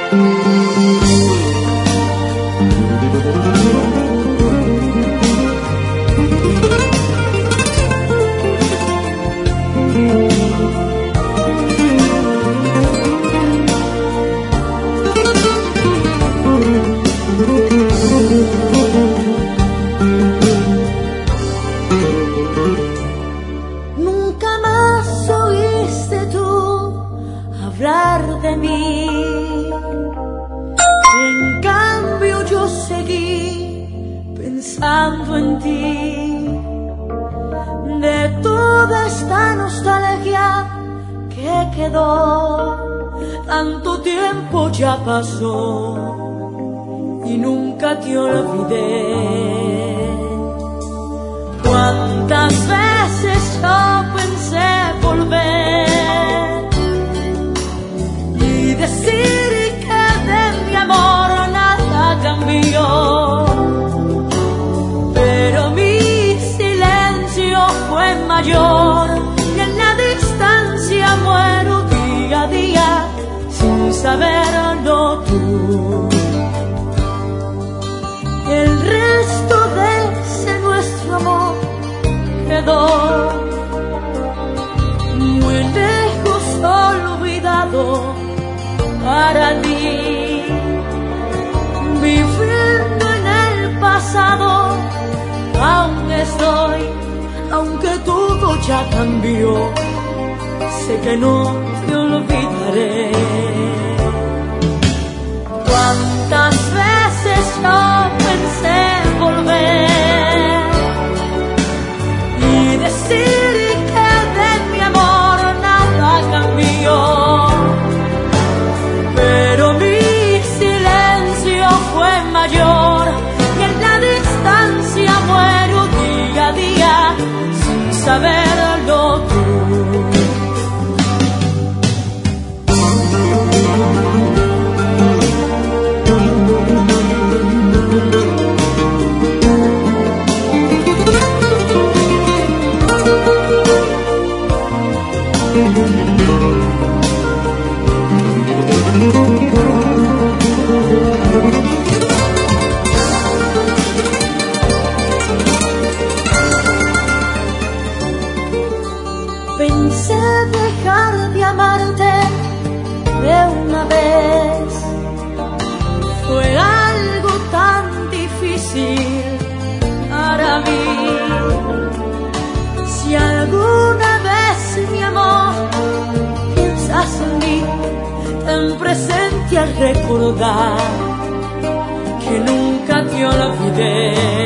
Nunca más oíste tú hablar de mí. En cambio yo seguí pensando en ti. De toda esta nostalgia que quedó, tanto tiempo ya pasó y nunca te olvidé. Cuántas veces yo pensé volver y decir que de mi amor nada cambió, pero mi silencio fue mayor y en la distancia muero día a día sin saberlo tú. El resto de ese nuestro amor quedó muy lejos, olvidado para ti. Viviendo en el pasado aún estoy, aunque todo ya cambió, sé que no te olvidaré. Cuántas veces yo pensé volver y decir que de mi amor nada cambió, pero mi silencio fue mayor y en la distancia muero día a día sin saberlo tú. Pensé dejar de amarte de una vez, fue algo tan difícil para mí. Si alguna vez, mi amor, piensas en mí, ten presente al recordar que nunca te olvidé.